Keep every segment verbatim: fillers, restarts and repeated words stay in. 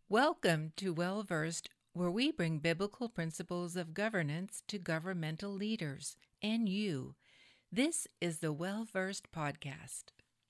Welcome to Well Versed, where we bring biblical principles of governance to governmental leaders and you. This is the Well Versed Podcast.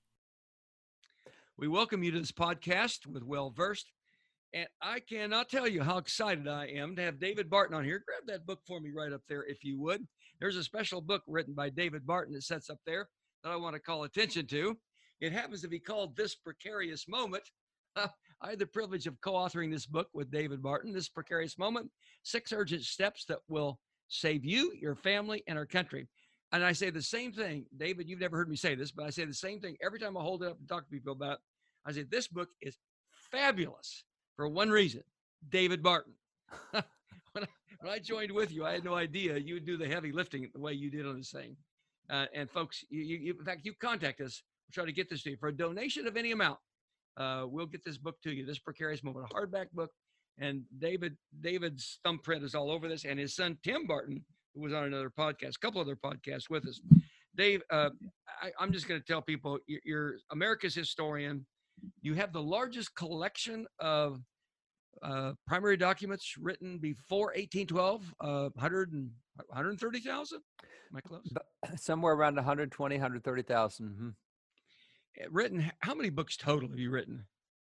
We welcome you to this podcast with Well Versed. And I cannot tell you how excited I am to have David Barton on here. Grab that book for me right up there, if you would. There's a special book written by David Barton that sits up there that I want to call attention to. It happens to be called This Precarious Moment. I had the privilege of co-authoring this book with David Barton, This Precarious Moment, Six Urgent Steps That Will Save You, Your Family, and Our Country. And I say the same thing. David, you've never heard me say this, but I say the same thing every time I hold it up and talk to people about it. I say, this book is fabulous for one reason, David Barton. when, I, when I joined with you, I had no idea you would do the heavy lifting the way you did on this thing. Uh, and folks, you, you, in fact, you contact us. We'll try to get this to you for a donation of any amount. Uh, we'll get this book to you, This Precarious Moment, a hardback book. And David, David's thumbprint is all over this. And his son, Tim Barton, who was on another podcast, a couple other podcasts with us. Dave, uh, I, I'm just going to tell people, you're, you're America's historian. You have the largest collection of uh, primary documents written before eighteen twelve, uh, one hundred and, one hundred thirty thousand? Am I close? Somewhere around one hundred twenty, one hundred thirty thousand. Mm-hmm. Written, how many books total have you written?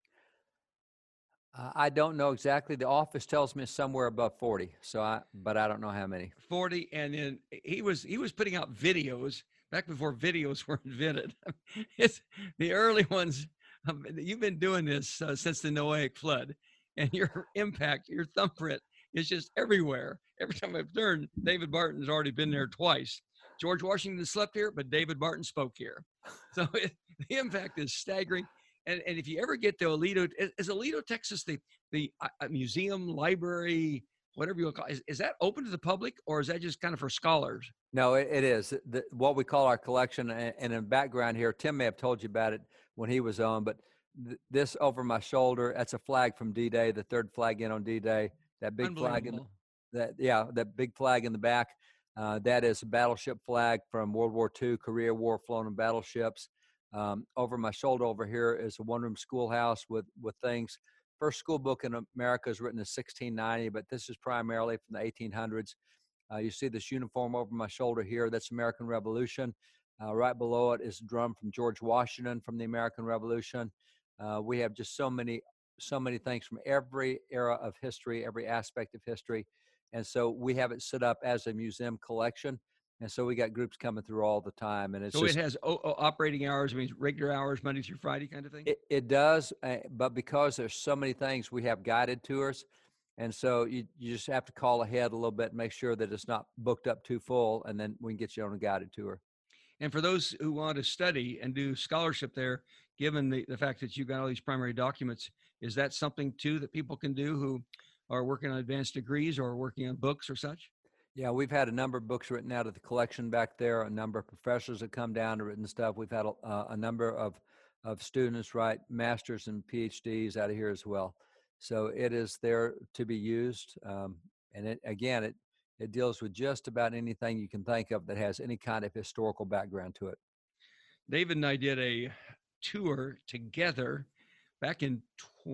Uh, I don't know exactly. The office tells me somewhere above forty. So I, but I don't know how many. forty, and then he was he was putting out videos back before videos were invented. It's the early ones. Um, you've been doing this uh, since the Noahic flood, and your impact, your thumbprint is just everywhere. Every time I've turned, David Barton's already been there twice. George Washington slept here, but David Barton spoke here. So it, the impact is staggering. And, and if you ever get to Aledo, is Aledo, Texas, the, the uh, museum, library, whatever you want to call it, is, is that open to the public, or is that just kind of for scholars? No, it, it is. The, what we call our collection. And, and in background here, Tim may have told you about it when he was on, but th- this over my shoulder, that's a flag from D-Day, the third flag in on D-Day. That big flag in that, yeah, that big flag in the back. Uh, that is a battleship flag from World War Two, Korea War, flown in battleships. Um, over my shoulder over here is a one-room schoolhouse with, with things. First school book in America is written in sixteen ninety, but this is primarily from the eighteen hundreds. Uh, you see this uniform over my shoulder here. That's American Revolution. Uh, right below it is a drum from George Washington from the American Revolution. Uh, we have just so many, so many things from every era of history, every aspect of history. And so we have it set up as a museum collection. And so we got groups coming through all the time. And it's so just, it has o- o- operating hours, means regular hours, Monday through Friday kind of thing? It, it does. Uh, but because there's so many things, we have guided tours. And so you, you just have to call ahead a little bit and make sure that it's not booked up too full. And then we can get you on a guided tour. And for those who want to study and do scholarship there, given the, the fact that you've got all these primary documents, is that something too that people can do who are working on advanced degrees or working on books or such? Yeah, we've had a number of books written out of the collection back there. A number of professors have come down and written stuff. We've had a, uh, a number of, of students write masters and P H Ds out of here as well. So it is there to be used. Um, and it, again, it, it deals with just about anything you can think of that has any kind of historical background to it. David and I did a tour together back in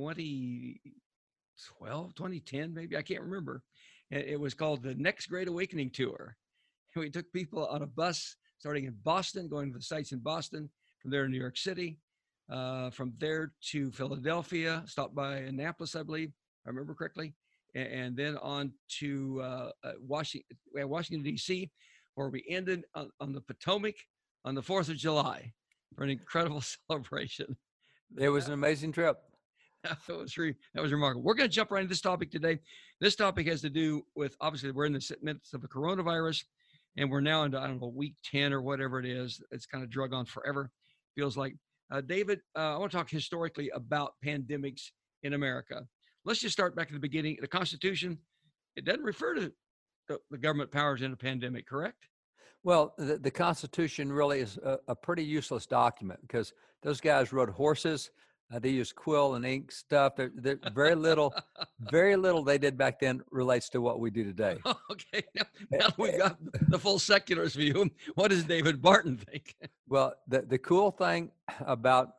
twenty twelve, twenty ten, maybe. I can't remember. It was called the Next Great Awakening Tour. And we took people on a bus starting in Boston, going to the sites in Boston, from there to New York City, uh, from there to Philadelphia, stopped by Annapolis, I believe, if I remember correctly, and, and then on to uh, uh, Washington, Washington, D C, where we ended on, on the Potomac on the fourth of July for an incredible celebration. It was an amazing trip. That was re- that was remarkable. We're going to jump right into this topic today. This topic has to do with, obviously, we're in the midst of a coronavirus, and we're now into, I don't know, week ten or whatever it is. It's kind of drug on forever, feels like. Uh, David, uh, I want to talk historically about pandemics in America. Let's just start back at the beginning. The Constitution, it doesn't refer to the, the government powers in a pandemic, correct? Well, the, the Constitution really is a, a pretty useless document because those guys rode horses. Uh, they used quill and ink stuff. They're, they're very little, very little they did back then relates to what we do today. Okay, now, now we got the full secularist view. What does David Barton think? Well, the, the cool thing about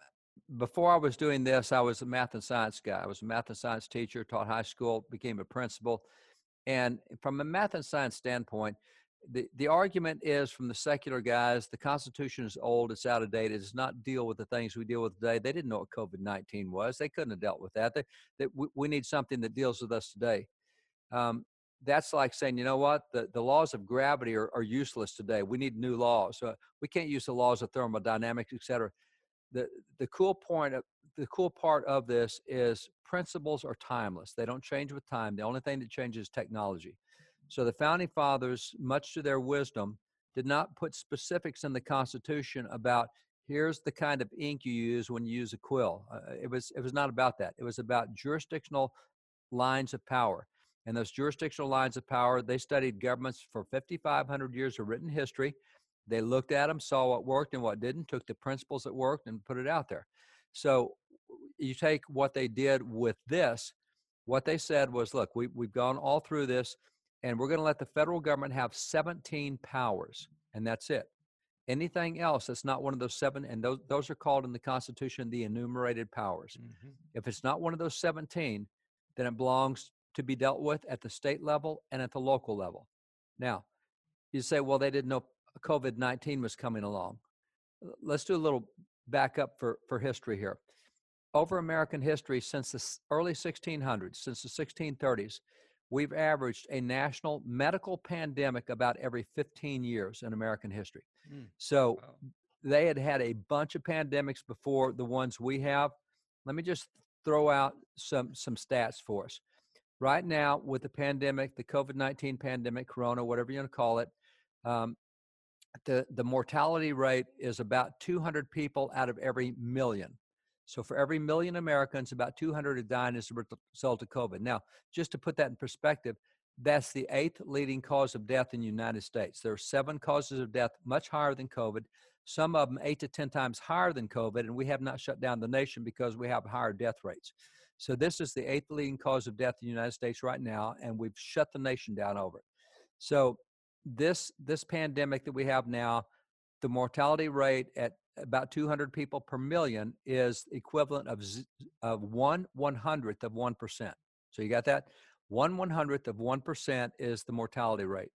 before I was doing this, I was a math and science guy. I was a math and science teacher, taught high school, became a principal. And from a math and science standpoint, the, the argument is from the secular guys, the Constitution is old, it's out of date, it does not deal with the things we deal with today. They didn't know what COVID nineteen was. They couldn't have dealt with that. They, they, we, we need something that deals with us today. Um, that's like saying, you know what, the, the laws of gravity are, are useless today. We need new laws. So we can't use the laws of thermodynamics, et cetera. The, the cool point of, the cool part of this is principles are timeless. They don't change with time. The only thing that changes is technology. So the founding fathers, much to their wisdom, did not put specifics in the Constitution about here's the kind of ink you use when you use a quill. Uh, it was it was not about that. It was about jurisdictional lines of power. And those jurisdictional lines of power, they studied governments for fifty-five hundred years of written history. They looked at them, saw what worked and what didn't, took the principles that worked and put it out there. So you take what they did with this, what they said was, look, we, we've gone all through this, and we're going to let the federal government have seventeen powers, and that's it. Anything else that's not one of those seven, and those, those are called in the Constitution the enumerated powers. Mm-hmm. If it's not one of those seventeen, then it belongs to be dealt with at the state level and at the local level. Now, you say, well, they didn't know COVID nineteen was coming along. Let's do a little backup for, for history here. Over American history, since the early sixteen hundreds, since the sixteen thirties, we've averaged a national medical pandemic about every fifteen years in American history. Mm. So wow. They had had a bunch of pandemics before the ones we have. Let me just throw out some, some stats for us. Right now, with the pandemic, the COVID nineteen pandemic, Corona, whatever you want to call it, um, the, the mortality rate is about two hundred people out of every million. So for every million Americans, about two hundred are dying as a result of COVID. Now, just to put that in perspective, that's the eighth leading cause of death in the United States. There are seven causes of death, much higher than COVID. Some of them eight to ten times higher than COVID, and we have not shut down the nation because we have higher death rates. So this is the eighth leading cause of death in the United States right now, and we've shut the nation down over it. So this, this pandemic that we have now, the mortality rate at about two hundred people per million is equivalent of, of one one hundredth of one percent. So you got that? One one hundredth of one percent is the mortality rate.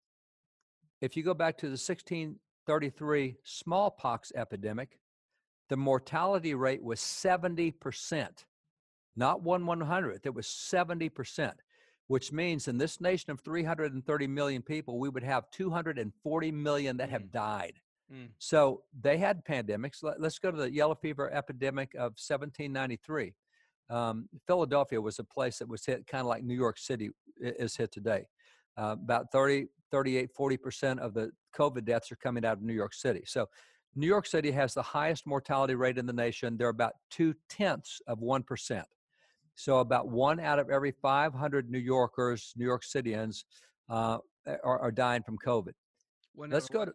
If you go back to the sixteen thirty-three smallpox epidemic, the mortality rate was seventy percent. Not one one hundredth, it was seventy percent, which means in this nation of three hundred thirty million people, we would have two hundred forty million that mm. have died. Mm. So they had pandemics. Let's go to the yellow fever epidemic of seventeen ninety-three. Um, Philadelphia was a place that was hit kind of like New York City is hit today. Uh, about thirty, thirty-eight, forty percent of the COVID deaths are coming out of New York City. So New York City has the highest mortality rate in the nation. They're about two-tenths of one percent. So about one out of every five hundred New Yorkers, New York Cityans, uh, are, are dying from COVID. When Let's go to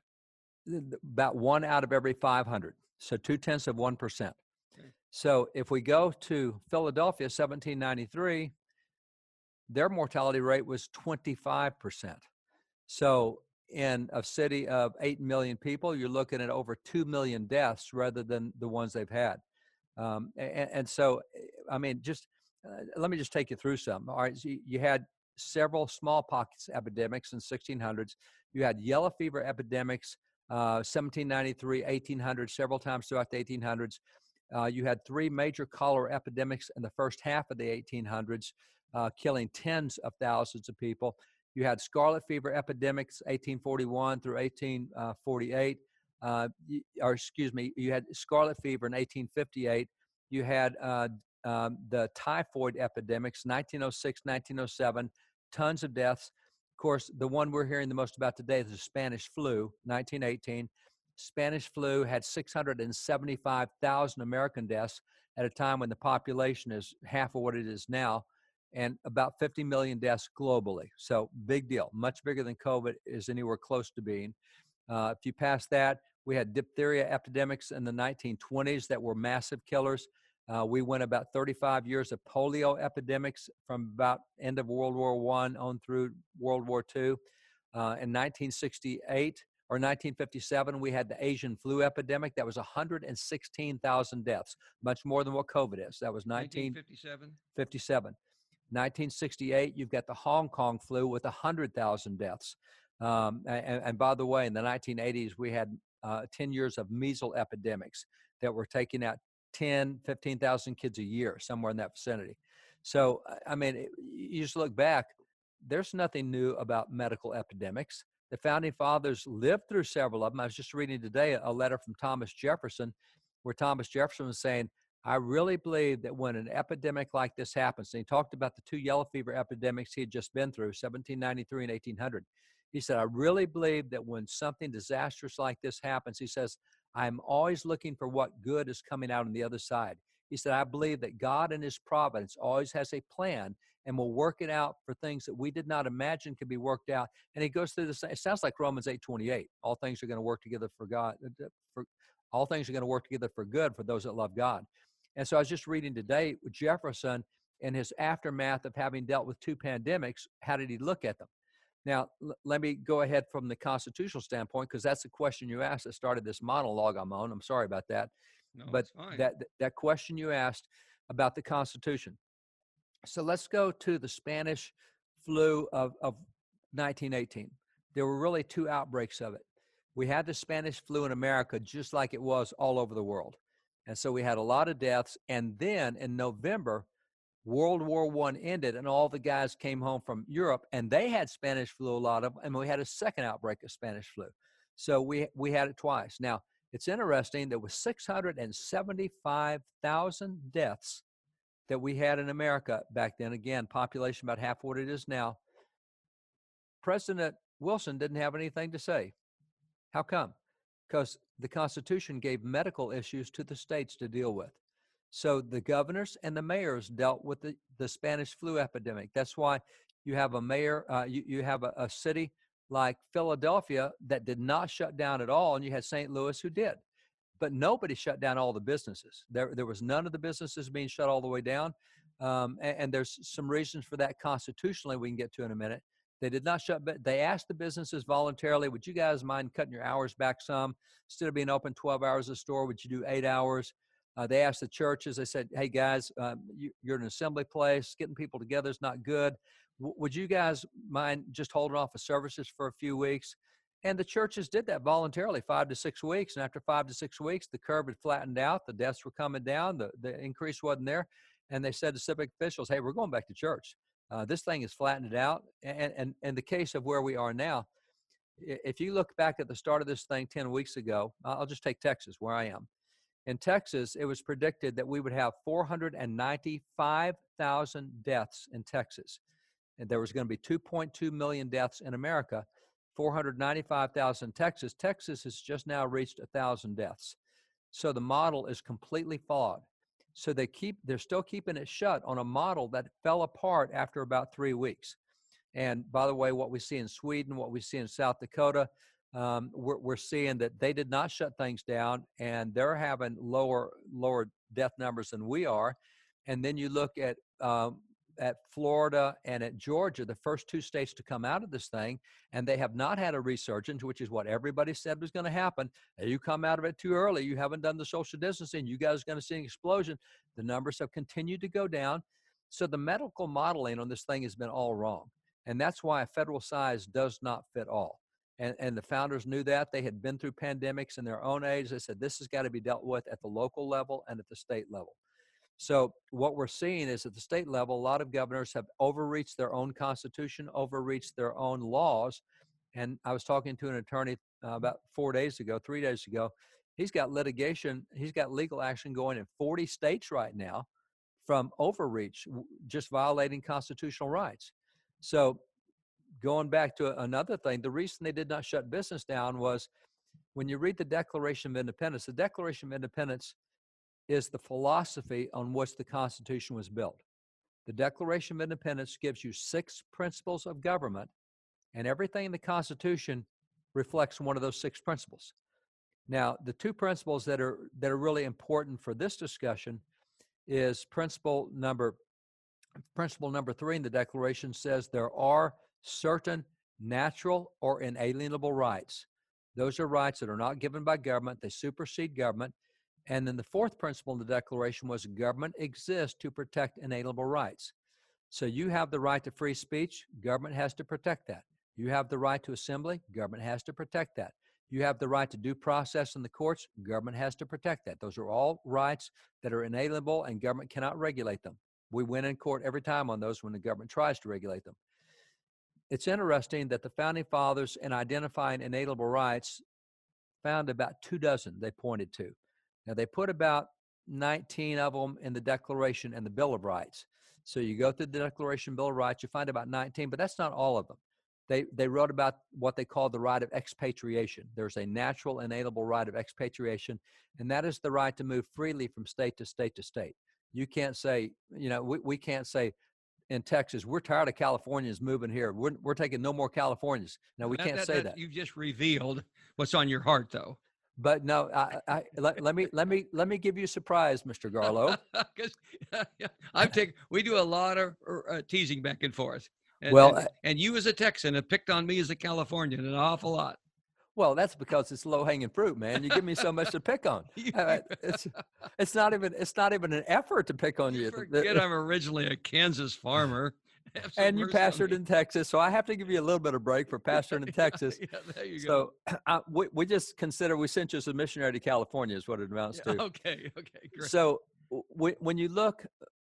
about one out of every five hundred. So two-tenths of one percent. Okay. So if we go to Philadelphia, seventeen ninety-three, their mortality rate was twenty-five percent. So in a city of eight million people, you're looking at over two million deaths rather than the ones they've had. Um, and, and so, I mean, just uh, let me just take you through some. All right, so you, you had several smallpox epidemics in sixteen hundreds. You had yellow fever epidemics, uh, seventeen ninety-three, eighteen hundred, several times throughout the eighteen hundreds. Uh, you had three major cholera epidemics in the first half of the eighteen hundreds, uh, killing tens of thousands of people. You had scarlet fever epidemics, eighteen forty-one through eighteen forty-eight. Uh, or excuse me, you had scarlet fever in eighteen fifty-eight. You had uh, um, the typhoid epidemics, nineteen oh six, nineteen oh seven, tons of deaths. Of course, the one we're hearing the most about today is the Spanish flu, nineteen eighteen. Spanish flu had six hundred seventy-five thousand American deaths at a time when the population is half of what it is now, and about fifty million deaths globally. So big deal, much bigger than COVID is anywhere close to being. Uh, if you pass that, we had diphtheria epidemics in the nineteen twenties that were massive killers. Uh, we went about thirty-five years of polio epidemics from about end of World War One on through World War Two. Uh, in nineteen sixty-eight, Or nineteen fifty-seven, we had the Asian flu epidemic. That was one hundred sixteen thousand deaths, much more than what COVID is. That was nineteen fifty-seven. fifty-seven. nineteen sixty-eight, you've got the Hong Kong flu with one hundred thousand deaths. Um, and, and by the way, in the nineteen eighties, we had uh, ten years of measles epidemics that were taking out ten, fifteen thousand kids a year, somewhere in that vicinity. So, I mean, it, you just look back, there's nothing new about medical epidemics. The founding fathers lived through several of them. I was just reading today a letter from Thomas Jefferson, where Thomas Jefferson was saying, I really believe that when an epidemic like this happens, and he talked about the two yellow fever epidemics he had just been through, seventeen ninety-three and eighteen hundred. He said, I really believe that when something disastrous like this happens, he says, I'm always looking for what good is coming out on the other side. He said, I believe that God in his providence always has a plan and will work it out for things that we did not imagine could be worked out. And he goes through this, it sounds like Romans eight twenty-eight. All things are going to work together for God. For, all things are going to work together for good for those that love God. And so I was just reading today with Jefferson in his aftermath of having dealt with two pandemics, how did he look at them? Now, l- let me go ahead from the constitutional standpoint, because that's the question you asked that started this monologue I'm on. I'm sorry about that. No, but it's fine. that that question you asked about the Constitution. So let's go to the Spanish flu of, of nineteen eighteen. There were really two outbreaks of it. We had the Spanish flu in America just like it was all over the world. And so we had a lot of deaths. And then in November, World War One ended, and all the guys came home from Europe, and they had Spanish flu, a lot of them, and we had a second outbreak of Spanish flu. So we we had it twice. Now, it's interesting, there was six hundred seventy-five thousand deaths that we had in America back then. Again, population about half what it is now. President Wilson didn't have anything to say. How come? Because the Constitution gave medical issues to the states to deal with. So the governors and the mayors dealt with the, the Spanish flu epidemic. That's why you have a mayor, uh, you, you have a, a city like Philadelphia that did not shut down at all, and you had Saint Louis who did. But nobody shut down all the businesses. There, there was none of the businesses being shut all the way down. Um, and, and there's some reasons for that constitutionally we can get to in a minute. They did not shut, but they asked the businesses voluntarily, would you guys mind cutting your hours back some? Instead of being open twelve hours a store, would you do eight hours? Uh, they asked the churches, they said, hey guys, um, you, you're an assembly place, getting people together is not good. W- would you guys mind just holding off of services for a few weeks? And the churches did that voluntarily, five to six weeks. And after five to six weeks, the curve had flattened out, the deaths were coming down, the, the increase wasn't there. And they said to civic officials, hey, we're going back to church. Uh, this thing is flattened out. And, and, and the case of where we are now, if you look back at the start of this thing ten weeks ago, I'll just take Texas, where I am. In Texas, it was predicted that we would have four hundred ninety-five thousand deaths in Texas. And there was going to be two point two million deaths in America, four hundred ninety-five thousand in Texas. Texas has just now reached one thousand deaths. So the model is completely flawed. So they keep, they're still keeping it shut on a model that fell apart after about three weeks. And by the way, what we see in Sweden, what we see in South Dakota, um, we're, we're seeing that they did not shut things down, and they're having lower lower death numbers than we are. And then you look at um, at Florida and at Georgia, the first two states to come out of this thing, and they have not had a resurgence, which is what everybody said was going to happen. You come out of it too early, you haven't done the social distancing, you guys are going to see an explosion. The numbers have continued to go down. So the medical modeling on this thing has been all wrong. And that's why a federal size does not fit all. And, and the founders knew that. They had been through pandemics in their own age. They said, this has got to be dealt with at the local level and at the state level. So what we're seeing is at the state level, a lot of governors have overreached their own constitution, overreached their own laws. And I was talking to an attorney uh, about four days ago, three days ago. He's got litigation, he's got legal action going in forty states right now from overreach, just violating constitutional rights. So going back to another thing, the reason they did not shut business down was when you read the Declaration of Independence, the Declaration of Independence is the philosophy on which the Constitution was built. The Declaration of Independence gives you six principles of government, and everything in the Constitution reflects one of those six principles. Now, the two principles that are that are really important for this discussion is principle number principle number three in the Declaration says there are certain natural or inalienable rights. Those are rights that are not given by government. They supersede government. And then the fourth principle in the Declaration was government exists to protect inalienable rights. So you have the right to free speech, government has to protect that. You have the right to assembly, government has to protect that. You have the right to due process in the courts, government has to protect that. Those are all rights that are inalienable and government cannot regulate them. We win in court every time on those when the government tries to regulate them. It's interesting that the Founding Fathers, in identifying inalienable rights, found about two dozen they pointed to. Now, they put about nineteen of them in the Declaration and the Bill of Rights. So you go through the Declaration, Bill of Rights, you find about nineteen, but that's not all of them. They, they wrote about what they call the right of expatriation. There's a natural, inalienable right of expatriation, and that is the right to move freely from state to state to state. You can't say, you know, we, we can't say in Texas, we're tired of Californians moving here. We're, we're taking no more Californians. No, we that, can't that, say that, that. You've just revealed what's on your heart, though. But no, I, I, let, let me let me let me give you a surprise, Mister Garlow. Because I've taken, we do a lot of uh, teasing back and forth. And, well, and, and you as a Texan have picked on me as a Californian an awful lot. Well, that's because it's low hanging fruit, man. You give me so much to pick on. Uh, it's it's not even it's not even an effort to pick on you. You forget I'm originally a Kansas farmer. And you pastored in Texas, so I have to give you a little bit of break for pastoring in Texas. Yeah, there you so go. uh, we, we just consider we sent you as a missionary to California is what it amounts Yeah, to. okay, okay, great. So w- when you look,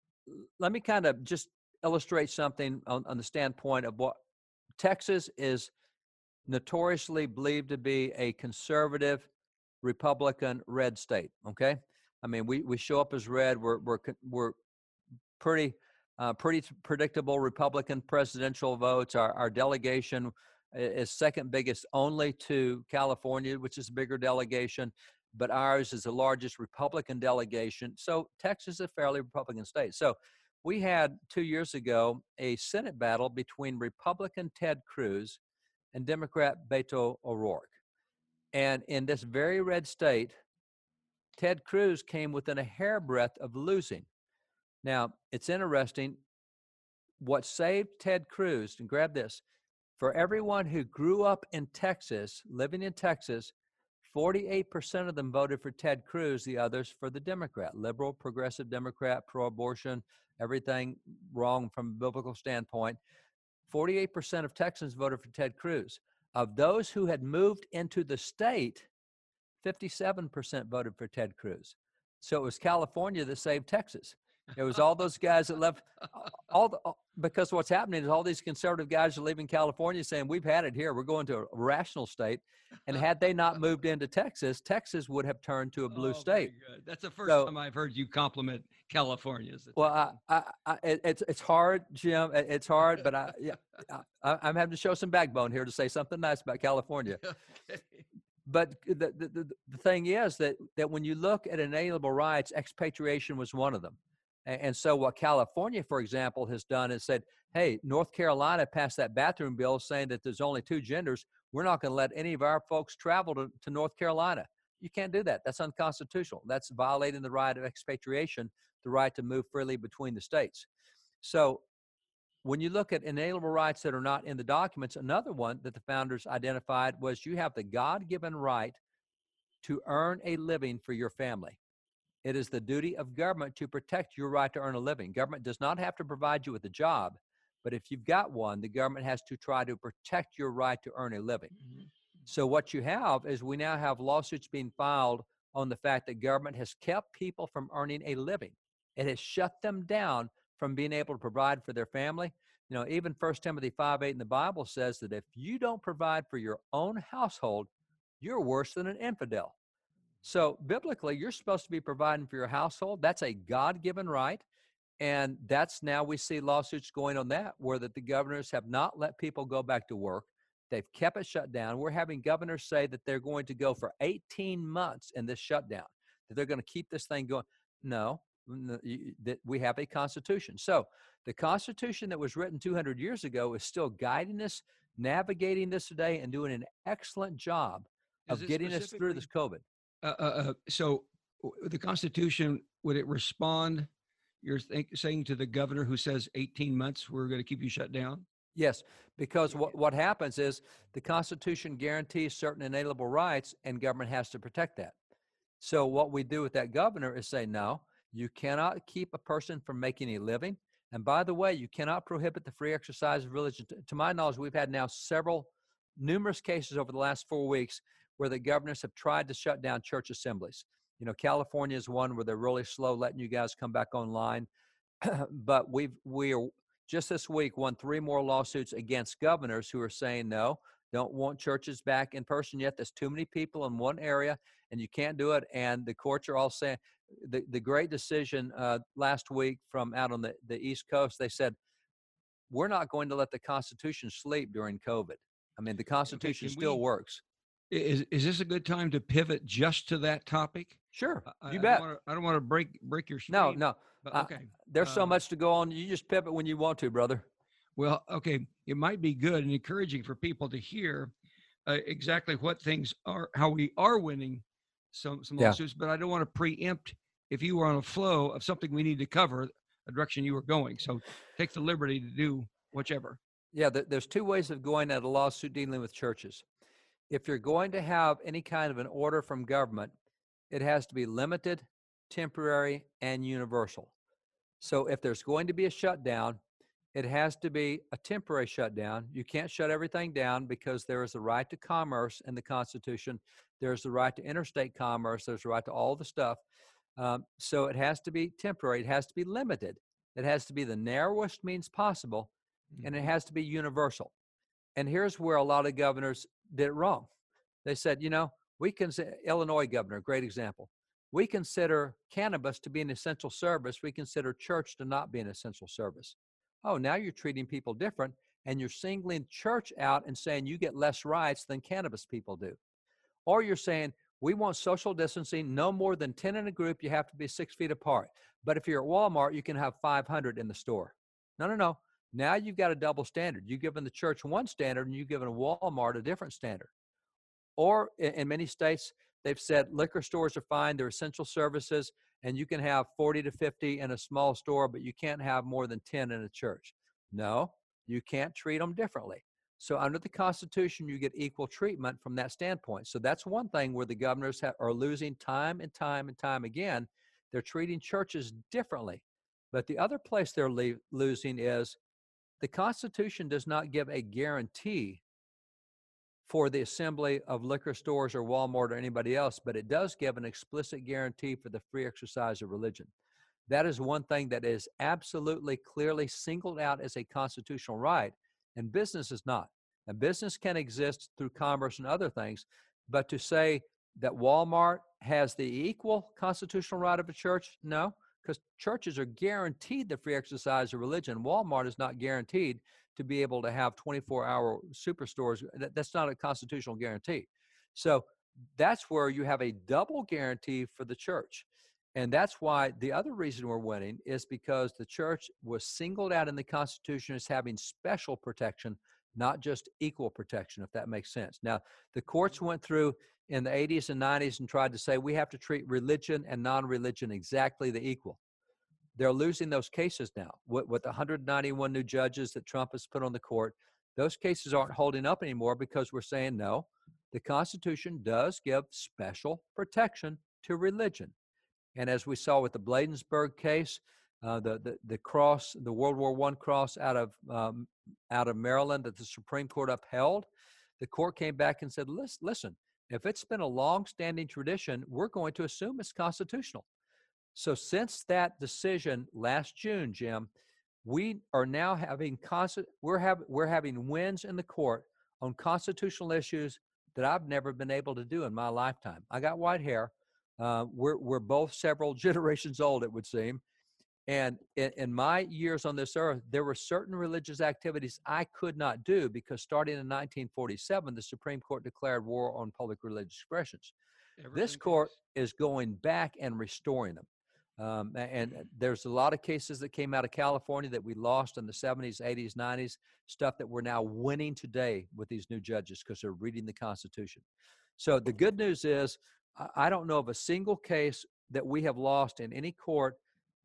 let me kind of just illustrate something on, on the standpoint of what Texas is notoriously believed to be a conservative, Republican, red state. Okay, I mean we we show up as red. We're we're we're pretty. Uh, pretty predictable Republican presidential votes. Our, our delegation is second biggest only to California, which is a bigger delegation, but ours is the largest Republican delegation. So Texas is a fairly Republican state. So we had two years ago a Senate battle between Republican Ted Cruz and Democrat Beto O'Rourke. And in this very red state, Ted Cruz came within a hairbreadth of losing. Now, it's interesting, what saved Ted Cruz, and grab this, for everyone who grew up in Texas, living in Texas, forty-eight percent of them voted for Ted Cruz, the others for the Democrat, liberal, progressive Democrat, pro-abortion, everything wrong from a biblical standpoint. forty-eight percent of Texans voted for Ted Cruz. Of those who had moved into the state, fifty-seven percent voted for Ted Cruz. So it was California that saved Texas. It was all those guys that left, all the, because what's happening is all these conservative guys are leaving California saying, we've had it here. We're going to a rational state. And had they not moved into Texas, Texas would have turned to a blue oh, state. Good. That's the first so, time I've heard you compliment California. As well, I, I, I, it's it's hard, Jim. It's hard, but I, yeah, I, I'm having to show some backbone here to say something nice about California. Okay. But the, the, the, the thing is that, that when you look at inalienable rights, expatriation was one of them. And so what California, for example, has done is said, hey, North Carolina passed that bathroom bill saying that there's only two genders. We're not going to let any of our folks travel to, to North Carolina. You can't do that. That's unconstitutional. That's violating the right of expatriation, the right to move freely between the states. So when you look at inalienable rights that are not in the documents, another one that the founders identified was you have the God-given right to earn a living for your family. It is the duty of government to protect your right to earn a living. Government does not have to provide you with a job, but if you've got one, the government has to try to protect your right to earn a living. Mm-hmm. So what you have is we now have lawsuits being filed on the fact that government has kept people from earning a living. It has shut them down from being able to provide for their family. You know, even First Timothy five eight in the Bible says that if you don't provide for your own household, you're worse than an infidel. So biblically, you're supposed to be providing for your household. That's a God-given right. And that's now we see lawsuits going on that, where that the governors have not let people go back to work. They've kept it shut down. We're having governors say that they're going to go for eighteen months in this shutdown, that they're going to keep this thing going. No, that we have a constitution. So the Constitution that was written two hundred years ago is still guiding us, navigating this today, and doing an excellent job of getting us through this COVID. Uh, uh, so the Constitution, would it respond, you're think, saying to the governor who says eighteen months, we're going to keep you shut down? Yes, because what, what happens is the Constitution guarantees certain inalienable rights, and government has to protect that. So what we do with that governor is say, no, you cannot keep a person from making a living. And by the way, you cannot prohibit the free exercise of religion. To, to my knowledge, we've had now several, numerous cases over the last four weeks where the governors have tried to shut down church assemblies. You know, California is one where they're really slow letting you guys come back online. But we've, we are just this week won three more lawsuits against governors who are saying, no, don't want churches back in person yet. There's too many people in one area and you can't do it. And the courts are all saying, the, the great decision uh, last week from out on the, the East Coast, they said, we're not going to let the Constitution sleep during COVID. I mean, the Constitution okay, still we, works. Is is this a good time to pivot just to that topic? Sure, I, you I bet. Don't wanna, I don't want to break break your stream. No, no. But Uh, okay. there's so um, much to go on. You just pivot when you want to, brother. Well, okay. It might be good and encouraging for people to hear uh, exactly what things are, how we are winning some some Yeah. lawsuits. But I don't want to preempt if you were on a flow of something we need to cover, a direction you were going. So take the liberty to do whichever. Yeah, th- there's two ways of going at a lawsuit dealing with churches. If you're going to have any kind of an order from government, it has to be limited, temporary, and universal. So if there's going to be a shutdown, it has to be a temporary shutdown. You can't shut everything down because there is the right to commerce in the Constitution. There's the right to interstate commerce. There's the right to all the stuff. Um, so it has to be temporary. It has to be limited. It has to be the narrowest means possible, and it has to be universal. And here's where a lot of governors did it wrong. They said, you know, we can say, Illinois governor, great example. We consider cannabis to be an essential service. We consider church to not be an essential service. Oh, now you're treating people different, and you're singling church out and saying you get less rights than cannabis people do. Or you're saying, we want social distancing, no more than ten in a group. You have to be six feet apart. But if you're at Walmart, you can have five hundred in the store. No, no, no. Now you've got a double standard. You've given the church one standard and you've given Walmart a different standard. Or in many states, they've said liquor stores are fine, they're essential services, and you can have forty to fifty in a small store, but you can't have more than ten in a church. No, you can't treat them differently. So under the Constitution, you get equal treatment from that standpoint. So that's one thing where the governors have, are losing time and time and time again. They're treating churches differently. But the other place they're le- losing is the Constitution does not give a guarantee for the assembly of liquor stores or Walmart or anybody else, but it does give an explicit guarantee for the free exercise of religion. That is one thing that is absolutely clearly singled out as a constitutional right, and business is not. And business can exist through commerce and other things, but to say that Walmart has the equal constitutional right of a church, no, because churches are guaranteed the free exercise of religion. Walmart is not guaranteed to be able to have twenty-four hour superstores. That, that's not a constitutional guarantee. So that's where you have a double guarantee for the church. And that's why the other reason we're winning is because the church was singled out in the Constitution as having special protection, not just equal protection, if that makes sense. Now, the courts went through in the eighties and nineties and tried to say we have to treat religion and non-religion exactly the equal. They're losing those cases now. With, with one hundred ninety-one new judges that Trump has put on the court, those cases aren't holding up anymore because we're saying, no, the Constitution does give special protection to religion. And as we saw with the Bladensburg case, uh, the, the the cross, the World War One cross out of um, out of Maryland that the Supreme Court upheld, the court came back and said, listen, listen, if it's been a long-standing tradition, we're going to assume it's constitutional. So since that decision last June, Jim, we are now having constant, we're having we're having wins in the court on constitutional issues that I've never been able to do in my lifetime. I got white hair. Uh, we're we're both several generations old, it would seem. And in, in my years on this earth, there were certain religious activities I could not do because starting in nineteen forty-seven, the Supreme Court declared war on public religious expressions. Everything this court is going back and restoring them. Um, and there's a lot of cases that came out of California that we lost in the seventies, eighties, nineties, stuff that we're now winning today with these new judges because they're reading the Constitution. So the good news is, I don't know of a single case that we have lost in any court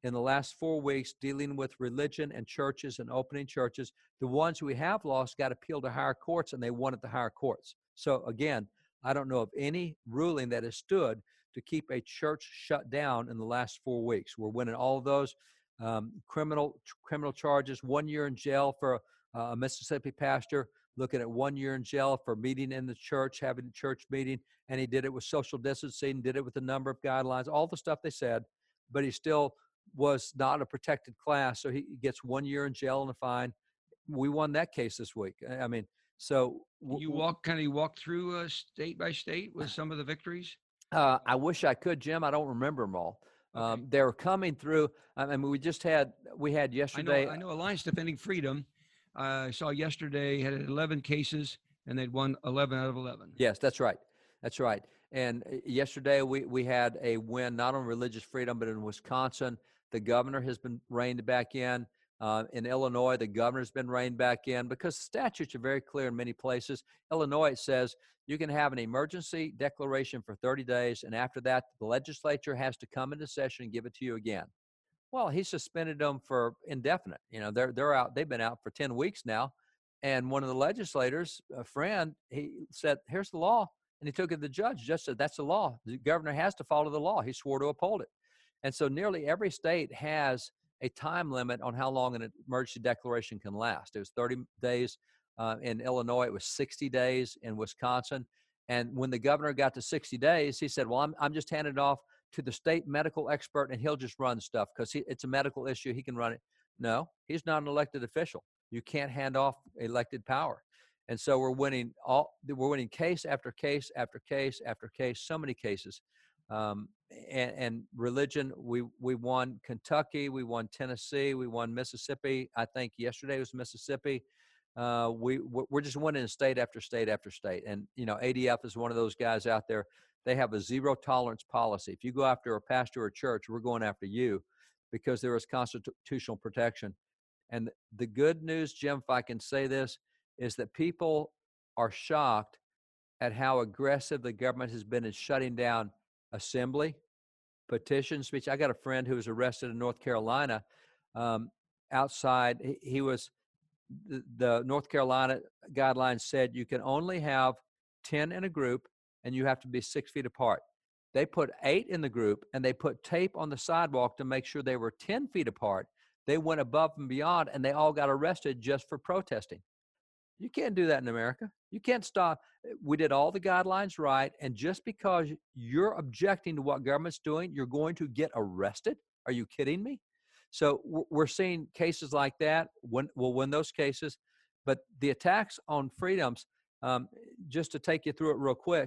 in the last four weeks dealing with religion and churches and opening churches. The ones we have lost got appealed to higher courts, and they won at the higher courts. So again, I don't know of any ruling that has stood to keep a church shut down in the last four weeks. We're winning all of those. Um, criminal criminal charges, one year in jail for uh, a Mississippi pastor, looking at one year in jail for meeting in the church, having a church meeting, and he did it with social distancing, did it with a number of guidelines, all the stuff they said, but he still was not a protected class, so he gets one year in jail and a fine. We won that case this week. I mean, so you walk kind of walk through uh, state by state with some of the victories. Uh, I wish I could, Jim. I don't remember them all. Okay. Um, they were coming through. I mean, we just had we had yesterday. I know, I know Alliance Defending Freedom. Uh, I saw yesterday had eleven cases, and they'd won eleven out of eleven. Yes, that's right. That's right. And yesterday we we had a win not on religious freedom, but in Wisconsin, the governor has been reined back in. Uh, in Illinois, the governor's been reined back in because the statutes are very clear in many places. Illinois says you can have an emergency declaration for thirty days, and after that, the legislature has to come into session and give it to you again. Well, he suspended them for indefinite. You know, they're they're out. They've been out for ten weeks now. And one of the legislators, a friend, he said, "Here's the law," and he took it to the judge. The judge said, "That's the law. The governor has to follow the law." He swore to uphold it. And so, nearly every state has a time limit on how long an emergency declaration can last. It was thirty days uh, in Illinois. It was sixty days in Wisconsin. And when the governor got to sixty days, he said, "Well, I'm I'm just handing it off to the state medical expert, and he'll just run stuff because it's a medical issue. He can run it." No, he's not an elected official. You can't hand off elected power. And so we're winning all we're winning case after case after case after case, so many cases. Um, and, and religion, we we won Kentucky, we won Tennessee, we won Mississippi. I think yesterday was Mississippi. Uh, we we're just winning state after state after state. And you know, A D F is one of those guys out there. They have a zero tolerance policy. If you go after a pastor or a church, we're going after you because there is constitutional protection. And the good news, Jim, if I can say this, is that people are shocked at how aggressive the government has been in shutting down assembly, petition speech. I got a friend who was arrested in North Carolina um, outside. He, he was, the, the North Carolina guidelines said you can only have ten in a group and you have to be six feet apart. They put eight in the group and they put tape on the sidewalk to make sure they were ten feet apart. They went above and beyond and they all got arrested just for protesting. You can't do that in America. You can't stop. We did all the guidelines right. And just because you're objecting to what government's doing, you're going to get arrested? Are you kidding me? So we're seeing cases like that. When, we'll win those cases. But the attacks on freedoms, um, just to take you through it real quick,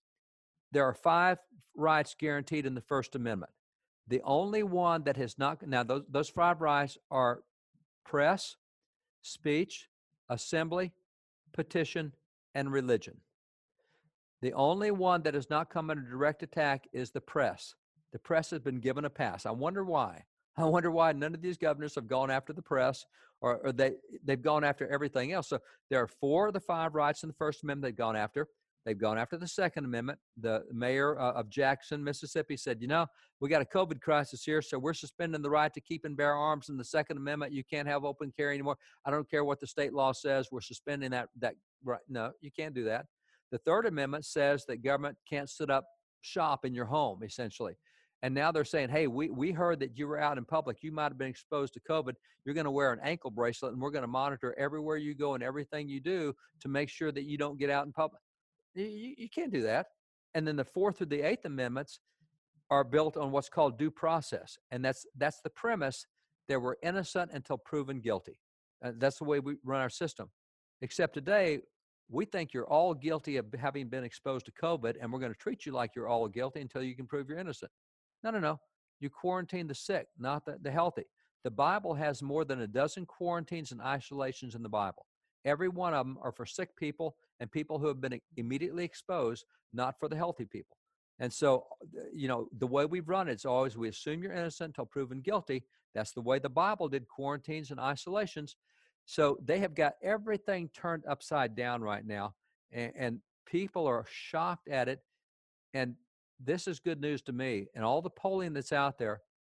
there are five rights guaranteed in the First Amendment. The only one that has not, now those, those five rights are press, speech, assembly, petition, and religion. The only one that has not come under direct attack is the press. The press has been given a pass. I wonder why. I wonder why none of these governors have gone after the press, or, or they, they've gone after everything else. So there are four of the five rights in the First Amendment they've gone after. They've gone after the Second Amendment. The mayor uh, of Jackson, Mississippi said, you know, we got a COVID crisis here, so we're suspending the right to keep and bear arms in the Second Amendment. You can't have open carry anymore. I don't care what the state law says. We're suspending that. that right. No, you can't do that. The Third Amendment says that government can't set up shop in your home, essentially. And now they're saying, hey, we, we heard that you were out in public. You might have been exposed to COVID. You're going to wear an ankle bracelet, and we're going to monitor everywhere you go and everything you do to make sure that you don't get out in public. You, you can't do that. And then the Fourth or the Eighth Amendments are built on what's called due process. And that's that's the premise that we're innocent until proven guilty. Uh, that's the way we run our system. Except today, we think you're all guilty of having been exposed to COVID, and we're going to treat you like you're all guilty until you can prove you're innocent. No, no, no. You quarantine the sick, not the, the healthy. The Bible has more than a dozen quarantines and isolations in the Bible. Every one of them are for sick people and people who have been immediately exposed, not for the healthy people. And so, you know, the way we've run it's always we assume you're innocent until proven guilty. That's the way the Bible did quarantines and isolations. So they have got everything turned upside down right now, and, and people are shocked at it. And this is good news to me. And all the polling that's out there,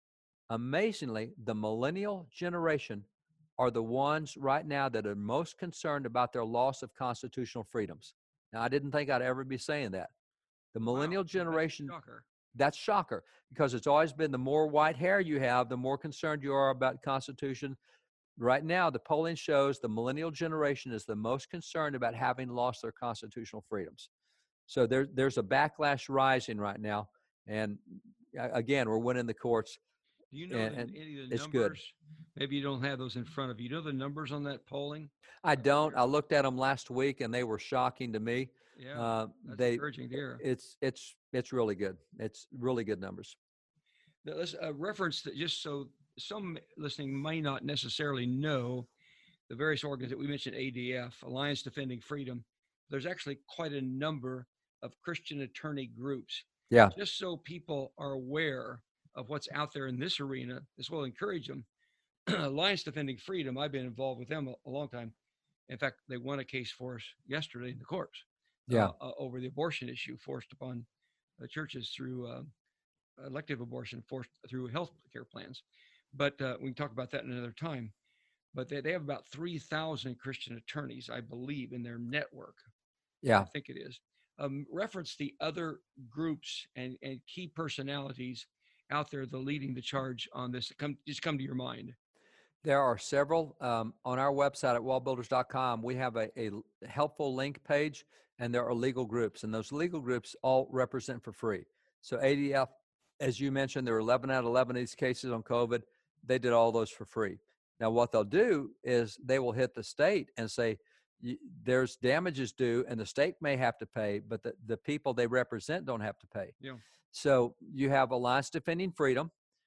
Amazingly, the millennial generation are the ones right now that are most concerned about their loss of constitutional freedoms. Now, I didn't think I'd ever be saying that. The millennial Wow, that's a generation, shocker. that's shocker, because it's always been the more white hair you have, the more concerned you are about the Constitution. Right now, the polling shows the millennial generation is the most concerned about having lost their constitutional freedoms. So there, there's a backlash rising right now. And uh, again, we're winning the courts. Do you know And, the, and any of the it's good. numbers? Maybe you don't have those in front of you. You know the numbers on that polling? I don't. I looked at them last week, and they were shocking to me. Yeah, Uh, that's they, encouraging to hear. it's it's it's really good. It's really good numbers. Now, let's uh, reference that just so some listening may not necessarily know the various organs that we mentioned: A D F, Alliance Defending Freedom. There's actually quite a number of Christian attorney groups. Yeah. Just so people are aware of what's out there in this arena, this will encourage them. Alliance Defending Freedom, I've been involved with them a, a long time. In fact, they won a case for us yesterday in the courts Yeah. uh, uh, over the abortion issue forced upon uh, churches through uh, elective abortion, forced through health care plans. But uh, we can talk about that another time. But they, they have about three thousand Christian attorneys, I believe, in their network. Yeah. I think it is. Um, reference the other groups and, and key personalities out there, the leading the charge on this. Come, just come to your mind. There are several um, on our website at wall builders dot com. We have a, a helpful link page, and there are legal groups, and those legal groups all represent for free. So A D F, as you mentioned, there were eleven out of eleven of these cases on COVID. They did all those for free. Now, what they'll do is they will hit the state and say, there's damages due, and the state may have to pay, but the, the people they represent don't have to pay. Yeah. So you have Alliance Defending Freedom.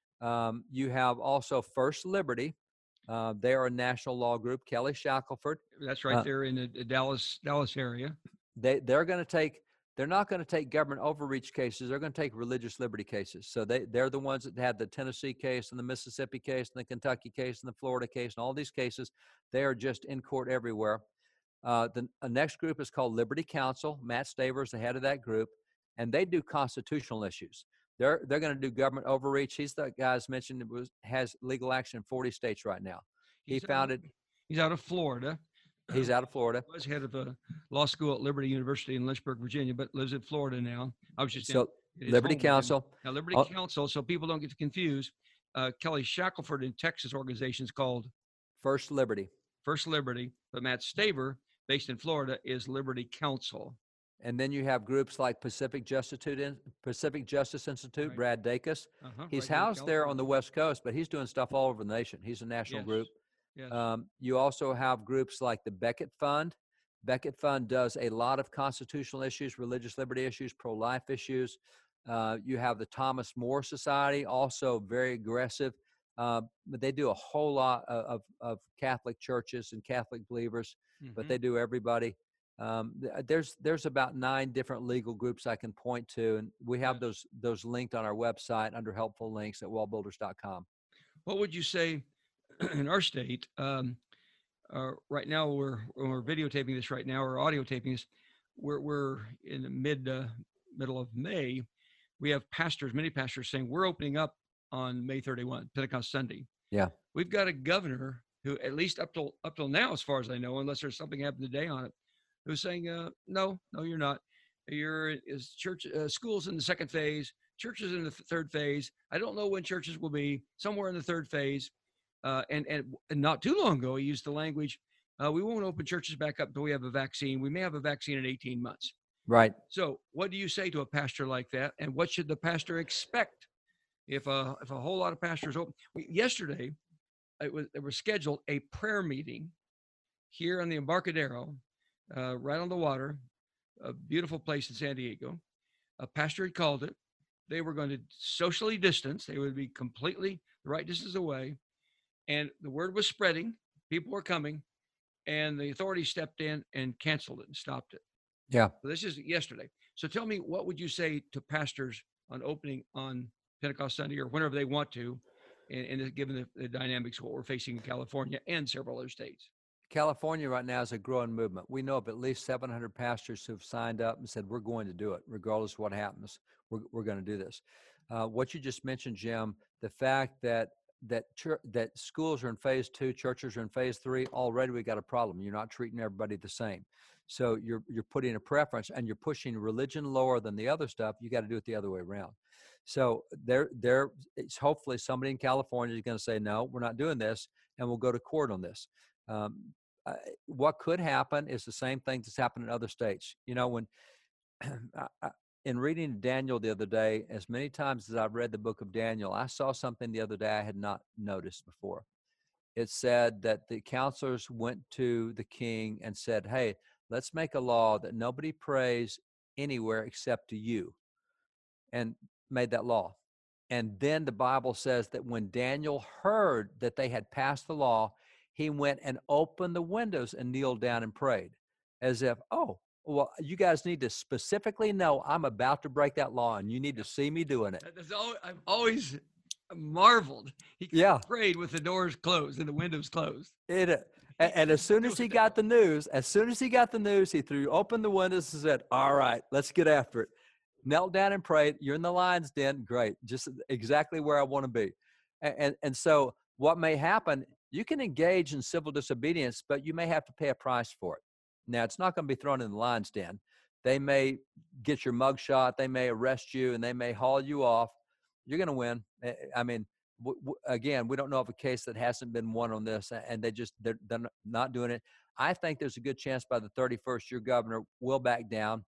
Um, you have also First Liberty. Uh, they are a national law group. Kelly Shackelford. That's right uh, there in the, the Dallas Dallas area. They they're going to take. They're not going to take government overreach cases. They're going to take religious liberty cases. So they they're the ones that had the Tennessee case and the Mississippi case and the Kentucky case and the Florida case and all these cases. They are just in court everywhere. Uh, the uh, next group is called Liberty Counsel. Matt Staver is the head of that group, and they do constitutional issues. They're they're going to do government overreach. He's the guy I mentioned that was has legal action in forty states right now. He He's founded. Out of, he's out of Florida. He's out of Florida. He was head of a law school at Liberty University in Lynchburg, Virginia, but lives in Florida now. I was just so in Liberty Counsel. Now Liberty oh, Counsel, so people don't get confused. Uh, Kelly Shackelford in Texas organization is called First Liberty. First Liberty, but Matt Staver, based in Florida, is Liberty Counsel. And then you have groups like Pacific Justice Institute, Pacific Justice Institute, Right. Brad Dacus. Uh-huh, He's right housed there on California. the West Coast, but he's doing stuff all over the nation. He's a national Yes. group. Yes. Um, you also have groups like the Beckett Fund. Beckett Fund does a lot of constitutional issues, religious liberty issues, pro-life issues. Uh, you have the Thomas More Society, also very aggressive. Uh, but they do a whole lot of, of, of Catholic churches and Catholic believers, mm-hmm. but they do everybody. Um, th- there's there's about nine different legal groups I can point to, and we have Yes. those those linked on our website under helpful links at wall builders dot com. What would you say in our state? Um, uh, right now, we're we're videotaping this right now, or audio taping this. We're we're in the mid uh, middle of May. We have pastors, many pastors, saying we're opening up on May thirty-first, Pentecost Sunday. Yeah, we've got a governor who, at least up till up till now, as far as I know, unless there's something happened today on it, who's saying, uh, no, no, you're not. You're is church uh, schools in the second phase, churches in the th- third phase. I don't know when churches will be, somewhere in the third phase. Uh, and, and and not too long ago, he used the language, uh, we won't open churches back up until we have a vaccine. We may have a vaccine in eighteen months. right. So what do you say to a pastor like that? And what should the pastor expect if a, if a whole lot of pastors open? We, yesterday, it was, it was scheduled a prayer meeting here on the Embarcadero, uh, right on the water, a beautiful place in San Diego. A pastor had called it. They were going to socially distance. They would be completely the right distance away. And the word was spreading. People were coming. And the authorities stepped in and canceled it and stopped it. Yeah. So this is yesterday. So tell me, what would you say to pastors on opening on Pentecost Sunday or whenever they want to, and, and given the, the dynamics of what we're facing in California and several other states? California right now is a growing movement. We know of at least seven hundred pastors who've signed up and said, we're going to do it, regardless of what happens. We're, we're going to do this. Uh, what you just mentioned, Jim, the fact that that chur- that schools are in phase two, churches are in phase three, already we got a problem. You're not treating everybody the same. So you're you're putting a preference and you're pushing religion lower than the other stuff. You got to do it the other way around. So there there it's hopefully somebody in California is going to say, no, we're not doing this, and we'll go to court on this. Um, uh, what could happen is the same thing that's happened in other states. You know, when I, I, in reading Daniel the other day, as many times as I've read the book of Daniel, I saw something the other day I had not noticed before. It said that the counselors went to the king and said, hey, let's make a law that nobody prays anywhere except to you, and made that law. And then the Bible says that when Daniel heard that they had passed the law, he went and opened the windows and kneeled down and prayed, as if, oh, well, you guys need to specifically know I'm about to break that law, and you need to see me doing it. That's all, I've always marveled. He Yeah. prayed with the doors closed and the windows closed. It, uh, and, and as soon as he got the news, as soon as he got the news, he threw open the windows and said, all right, let's get after it. Knelt down and prayed. You're in the lion's den. Great. Just exactly where I want to be. And, and, and so what may happen, you can engage in civil disobedience, but you may have to pay a price for it. Now, it's not going to be thrown in the lion's den. They may get your mug shot. They may arrest you, and they may haul you off. You're going to win. I mean, w- w- again, we don't know of a case that hasn't been won on this, and they just, they're, they're not doing it. I think there's a good chance by the thirty-first, your governor will back down.